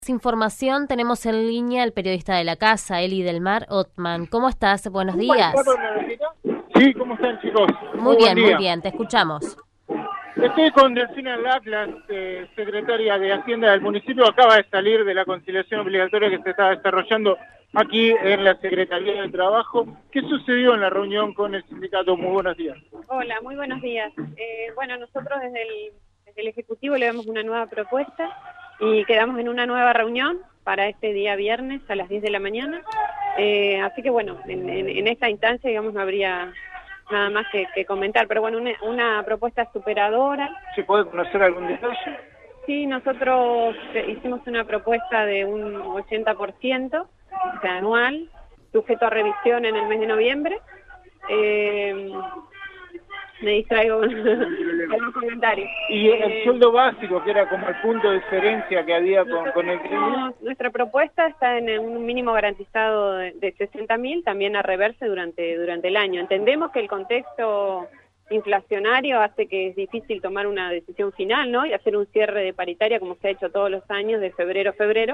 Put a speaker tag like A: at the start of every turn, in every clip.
A: Información, tenemos en línea al periodista de la casa, Eli del Mar Othman. ¿Cómo estás? Buenos días.
B: Sí, ¿cómo están, chicos?
A: Muy bien, te escuchamos.
B: Estoy con Delfina Lack, la secretaria de Hacienda del municipio. Acaba de salir de la conciliación obligatoria que se está desarrollando aquí en la Secretaría de Trabajo. ¿Qué sucedió en la reunión con el sindicato? Muy buenos días.
C: Hola, muy buenos días. Bueno, nosotros desde el Ejecutivo le damos una nueva propuesta y quedamos en una nueva reunión para este día viernes a las 10 de la mañana. Así que bueno, en esta instancia, digamos, no habría nada más que comentar, pero bueno, una propuesta superadora.
B: ¿Se puede conocer algún detalle?
C: Sí, nosotros hicimos una propuesta de un 80%, o sea, anual, sujeto a revisión en el mes de noviembre. Me distraigo con los comentarios.
B: ¿Y el sueldo básico, que era como el punto de diferencia que había con el crimen?
C: Nuestra propuesta está en un mínimo garantizado de 60.000, también a reverse durante el año. Entendemos que el contexto inflacionario hace que es difícil tomar una decisión final, ¿no? Y hacer un cierre de paritaria como se ha hecho todos los años de febrero a febrero.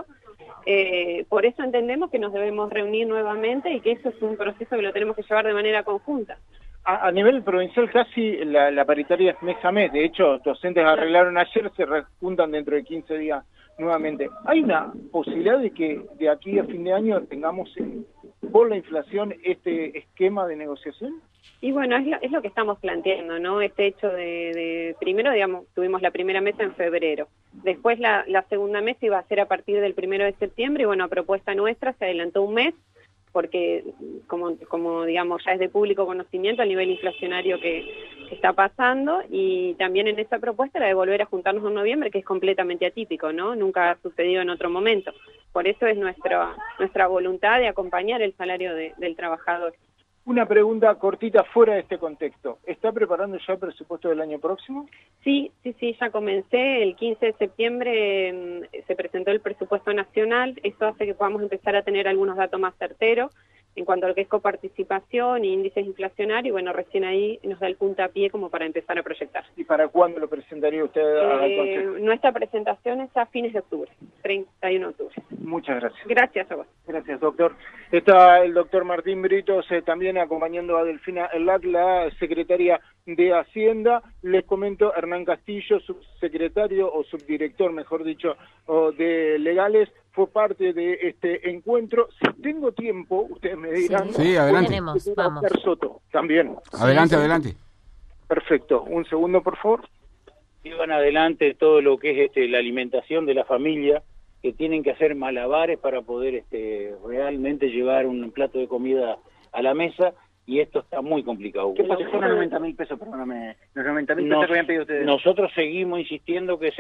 C: Por eso entendemos que nos debemos reunir nuevamente y que eso es un proceso que lo tenemos que llevar de manera conjunta.
B: A nivel provincial casi la paritaria es mes a mes. De hecho, docentes arreglaron ayer, se juntan dentro de 15 días nuevamente. ¿Hay una posibilidad de que de aquí a fin de año tengamos por la inflación este esquema de negociación?
C: Y bueno, es lo que estamos planteando, ¿no? Este hecho de primero, digamos, tuvimos la primera mesa en febrero. Después la segunda mesa iba a ser a partir del 1 de septiembre y bueno, a propuesta nuestra se adelantó un mes, porque como digamos ya es de público conocimiento el nivel inflacionario que está pasando, y también en esa propuesta la de volver a juntarnos en noviembre, que es completamente atípico, ¿no? Nunca ha sucedido en otro momento. Por eso es nuestra voluntad de acompañar el salario del trabajador.
B: Una pregunta cortita fuera de este contexto. ¿Está preparando ya el presupuesto del año próximo?
C: Sí, ya comencé. El 15 de septiembre se presentó el presupuesto nacional. Eso hace que podamos empezar a tener algunos datos más certeros en cuanto a lo que es coparticipación e índices inflacionarios. Bueno, recién ahí nos da el puntapié como para empezar a proyectar.
B: ¿Y para cuándo lo presentaría usted al Consejo?
C: Nuestra presentación es a fines de octubre, 31 de octubre.
B: Muchas gracias.
C: Gracias a vos.
B: Gracias, doctor. Está el doctor Martín Britos también acompañando a Delfina Lack, la secretaria de Hacienda. Les comento, Hernán Castillo, subsecretario o subdirector, mejor dicho, de Legales, fue parte de este encuentro. Si tengo tiempo, ustedes me dirán.
A: Sí,
D: adelante.
A: Tenemos, vamos.
B: Soto, también.
D: Adelante.
B: Perfecto. Un segundo, por favor.
E: Llevan adelante todo lo que es la alimentación de la familia, que tienen que hacer malabares para poder realmente llevar un plato de comida a la mesa, y esto está muy complicado.
F: ¿Qué pasó con los 90.000 pesos? Perdóname, los 90.000 pesos que habían pedido ustedes.
E: Nosotros seguimos insistiendo que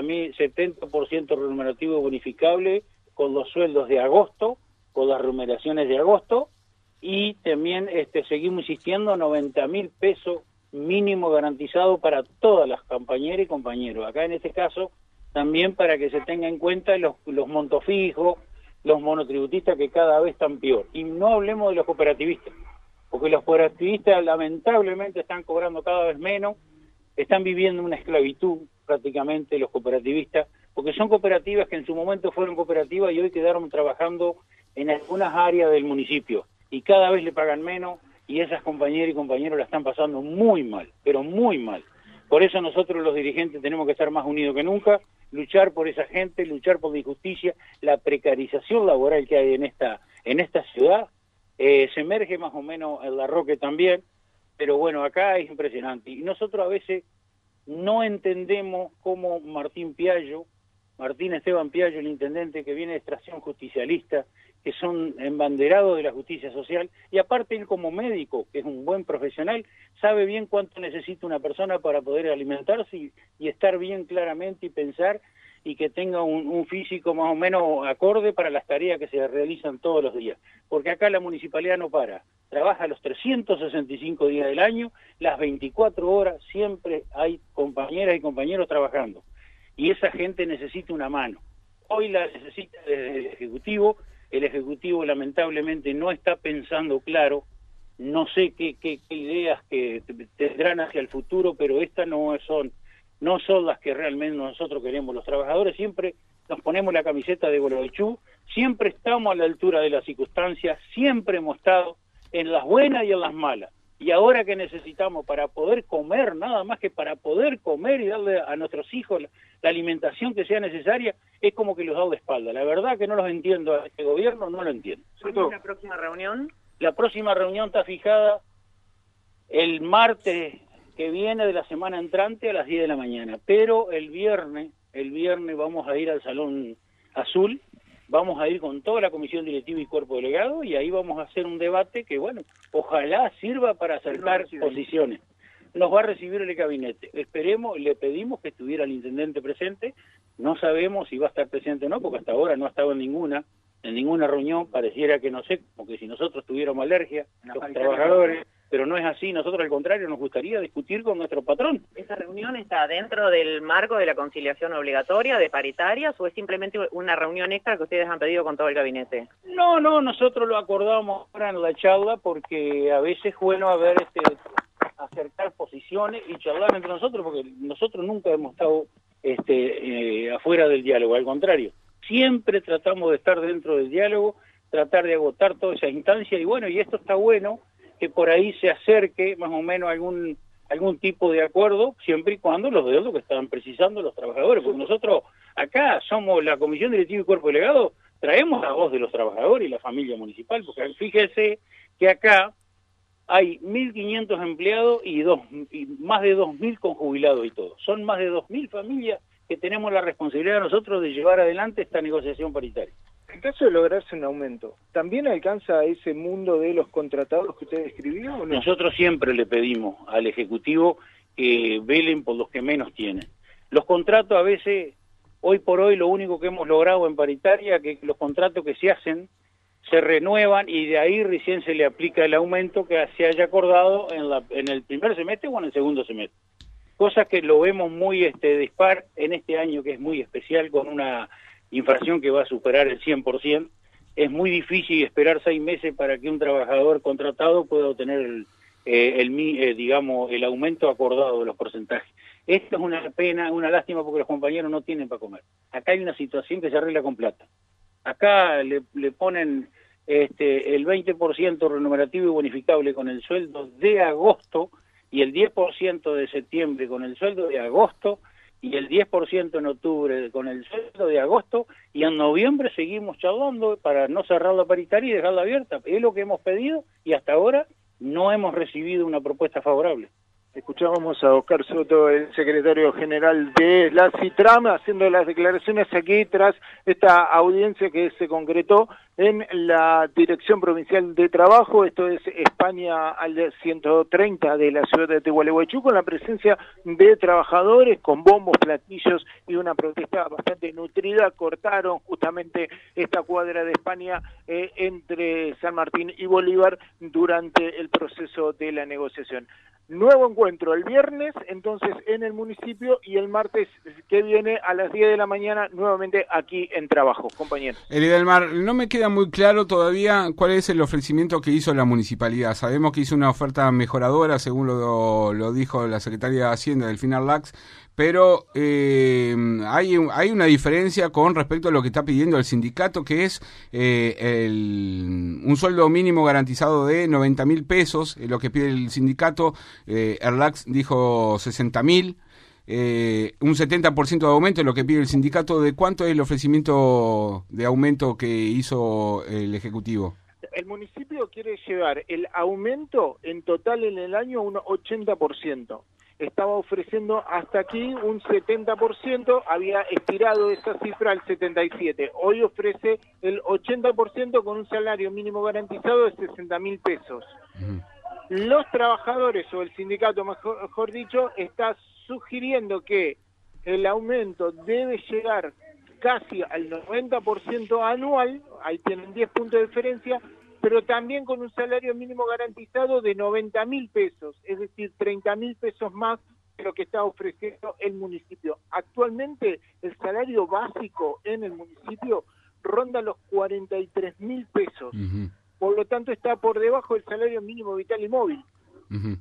E: 70% remunerativo bonificable con los sueldos de agosto, con las remuneraciones de agosto, y también seguimos insistiendo 90.000 pesos mínimo garantizado para todas las compañeras y compañeros. Acá en este caso también para que se tenga en cuenta los montos fijos, los monotributistas, que cada vez están peor. Y no hablemos de los cooperativistas, porque los cooperativistas lamentablemente están cobrando cada vez menos, están viviendo una esclavitud prácticamente los cooperativistas, porque son cooperativas que en su momento fueron cooperativas y hoy quedaron trabajando en algunas áreas del municipio, y cada vez le pagan menos, y esas compañeras y compañeros la están pasando muy mal, pero muy mal. Por eso nosotros los dirigentes tenemos que estar más unidos que nunca, luchar por esa gente, luchar por la injusticia, la precarización laboral que hay en esta ciudad. Se emerge más o menos el Larroque también, pero bueno, acá es impresionante. Y nosotros a veces no entendemos cómo Martín Esteban Piallo, el intendente que viene de extracción justicialista, que son embanderados de la justicia social, y aparte él como médico, que es un buen profesional, sabe bien cuánto necesita una persona para poder alimentarse y estar bien claramente y pensar, y que tenga un físico más o menos acorde para las tareas que se realizan todos los días. Porque acá la municipalidad no para, trabaja los 365 días del año, las 24 horas, siempre hay compañeras y compañeros trabajando. Y esa gente necesita una mano. Hoy la necesita desde el Ejecutivo lamentablemente no está pensando claro, no sé qué ideas que tendrán hacia el futuro, pero estas no son las que realmente nosotros queremos. Los trabajadores siempre nos ponemos la camiseta de Gualeguaychú, siempre estamos a la altura de las circunstancias, siempre hemos estado en las buenas y en las malas. Y ahora que necesitamos para poder comer, nada más que para poder comer y darle a nuestros hijos la alimentación que sea necesaria, es como que los da de espalda. La verdad que no los entiendo a este gobierno, no lo entiendo.
F: ¿Cuándo es la próxima reunión?
E: La próxima reunión está fijada el martes que viene de la semana entrante a las 10 de la mañana, pero el viernes vamos a ir al Salón Azul, vamos a ir con toda la comisión directiva y cuerpo delegado y ahí vamos a hacer un debate que, bueno, ojalá sirva para acercar posiciones. Nos va a recibir el gabinete. Esperemos, le pedimos que estuviera el intendente presente. No sabemos si va a estar presente o no, porque hasta ahora no ha estado en ninguna reunión. Pareciera que no sé, porque si nosotros tuviéramos alergia, los trabajadores, pero no es así. Nosotros, al contrario, nos gustaría discutir con nuestro patrón.
F: ¿Esa reunión está dentro del marco de la conciliación obligatoria, de paritarias, o es simplemente una reunión extra que ustedes han pedido con todo el gabinete?
E: No, nosotros lo acordamos ahora en la charla, porque a veces es bueno acercar posiciones y charlar entre nosotros, porque nosotros nunca hemos estado afuera del diálogo, al contrario. Siempre tratamos de estar dentro del diálogo, tratar de agotar toda esa instancia, y bueno, y esto está bueno, que por ahí se acerque más o menos algún tipo de acuerdo, siempre y cuando los de lo que estaban precisando los trabajadores, porque nosotros acá somos la comisión directiva y cuerpo delegado, traemos la voz de los trabajadores y la familia municipal, porque fíjese que acá hay 1.500 empleados y más de 2.000 con jubilados y todo. Son más de 2.000 familias que tenemos la responsabilidad nosotros de llevar adelante esta negociación paritaria.
B: En caso de lograrse un aumento, ¿también alcanza a ese mundo de los contratados que usted describió o no?
E: Nosotros siempre le pedimos al Ejecutivo que velen por los que menos tienen. Los contratos a veces, hoy por hoy, lo único que hemos logrado en paritaria, que los contratos que se hacen se renuevan y de ahí recién se le aplica el aumento que se haya acordado en el primer semestre o en el segundo semestre. Cosas que lo vemos muy dispar en este año, que es muy especial, con una inflación que va a superar el 100%. Es muy difícil esperar 6 meses para que un trabajador contratado pueda obtener el aumento acordado de los porcentajes. Esto es una pena, una lástima, porque los compañeros no tienen para comer. Acá hay una situación que se arregla con plata. Acá le ponen el 20% remunerativo y bonificable con el sueldo de agosto, y el 10% de septiembre con el sueldo de agosto, y el 10% en octubre con el sueldo de agosto, y en noviembre seguimos charlando para no cerrar la paritaria y dejarla abierta. Es lo que hemos pedido y hasta ahora no hemos recibido una propuesta favorable.
B: Escuchábamos a Oscar Soto, el secretario general de la CITRAM, haciendo las declaraciones aquí tras esta audiencia que se concretó en la Dirección Provincial de Trabajo, esto es España al 130 de la ciudad de Gualeguaychú, con la presencia de trabajadores, con bombos, platillos y una protesta bastante nutrida. Cortaron justamente esta cuadra de España entre San Martín y Bolívar durante el proceso de la negociación. Nuevo encuentro el viernes, entonces, en el municipio, y el martes que viene a las 10 de la mañana, nuevamente aquí en Trabajo, compañeros.
D: Eli del Mar, no me queda muy claro todavía cuál es el ofrecimiento que hizo la municipalidad. Sabemos que hizo una oferta mejoradora, según lo dijo la secretaria de Hacienda, Delfina Arlax, pero hay una diferencia con respecto a lo que está pidiendo el sindicato, que es un sueldo mínimo garantizado de 90.000 pesos, lo que pide el sindicato. Arlax dijo 60.000, un 70% de aumento es lo que pide el sindicato. ¿De cuánto es el ofrecimiento de aumento que hizo el Ejecutivo?
B: El municipio quiere llevar el aumento en total en el año un 80%. Estaba ofreciendo hasta aquí un 70%, había estirado esa cifra al 77%. Hoy ofrece el 80% con un salario mínimo garantizado de 60.000 pesos. Uh-huh. Los trabajadores, o el sindicato mejor dicho, está sugiriendo que el aumento debe llegar casi al 90% anual, ahí tienen 10 puntos de diferencia, pero también con un salario mínimo garantizado de 90.000 pesos, es decir, 30.000 pesos más de lo que está ofreciendo el municipio. Actualmente el salario básico en el municipio ronda los 43.000 pesos. Uh-huh. Por lo tanto está por debajo del salario mínimo vital y móvil.
D: Uh-huh.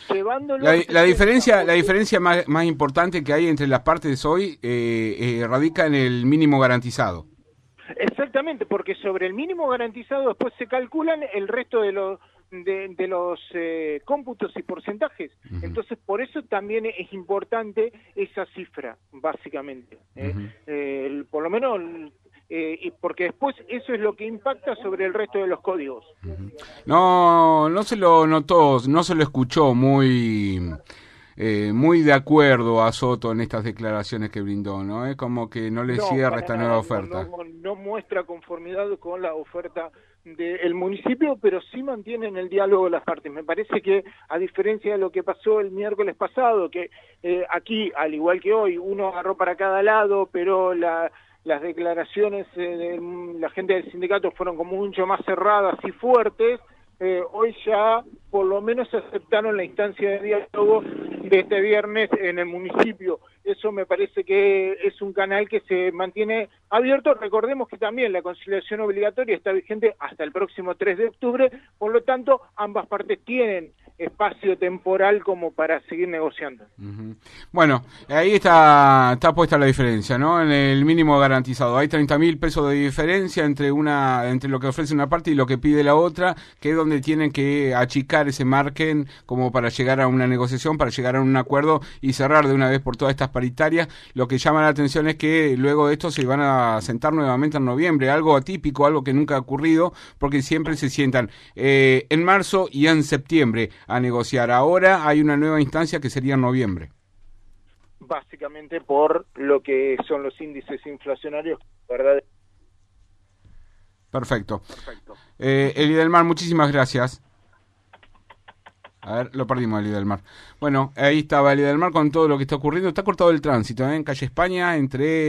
B: llevándolo...
D: La diferencia más importante que hay entre las partes hoy radica en el mínimo garantizado.
B: Exactamente, porque sobre el mínimo garantizado después se calculan el resto de los cómputos y porcentajes. Uh-huh. Entonces, por eso también es importante esa cifra, básicamente. Uh-huh. Por lo menos, porque después eso es lo que impacta sobre el resto de los códigos.
D: Uh-huh. No se lo notó, no se lo escuchó muy de acuerdo a Soto en estas declaraciones que brindó, ¿no? Es como que no le cierra esta nueva oferta.
B: No muestra conformidad con la oferta del municipio, pero sí mantienen el diálogo de las partes. Me parece que, a diferencia de lo que pasó el miércoles pasado, que aquí, al igual que hoy, uno agarró para cada lado, pero las declaraciones de la gente del sindicato fueron como mucho más cerradas y fuertes, hoy ya por lo menos aceptaron la instancia de diálogo de este viernes en el municipio. Eso me parece que es un canal que se mantiene abierto. Recordemos que también la conciliación obligatoria está vigente hasta el próximo 3 de octubre, por lo tanto ambas partes tienen espacio temporal como para seguir negociando. Uh-huh.
D: Bueno, ahí está puesta la diferencia, ¿no? En el mínimo garantizado hay 30.000 pesos de diferencia entre lo que ofrece una parte y lo que pide la otra, que es donde tienen que achicar ese margen como para llegar a una negociación, para llegar a un acuerdo y cerrar de una vez por todas estas paritarias. Lo que llama la atención es que luego de esto se van a sentar nuevamente en noviembre, algo atípico, algo que nunca ha ocurrido, porque siempre se sientan en marzo y en septiembre a negociar. Ahora hay una nueva instancia que sería en noviembre.
B: Básicamente por lo que son los índices inflacionarios, ¿verdad?
D: Perfecto. Eli del Mar, muchísimas gracias. A ver, lo perdimos, Eli del Mar. Bueno, ahí estaba Eli del Mar con todo lo que está ocurriendo. Está cortado el tránsito, en calle España, entre...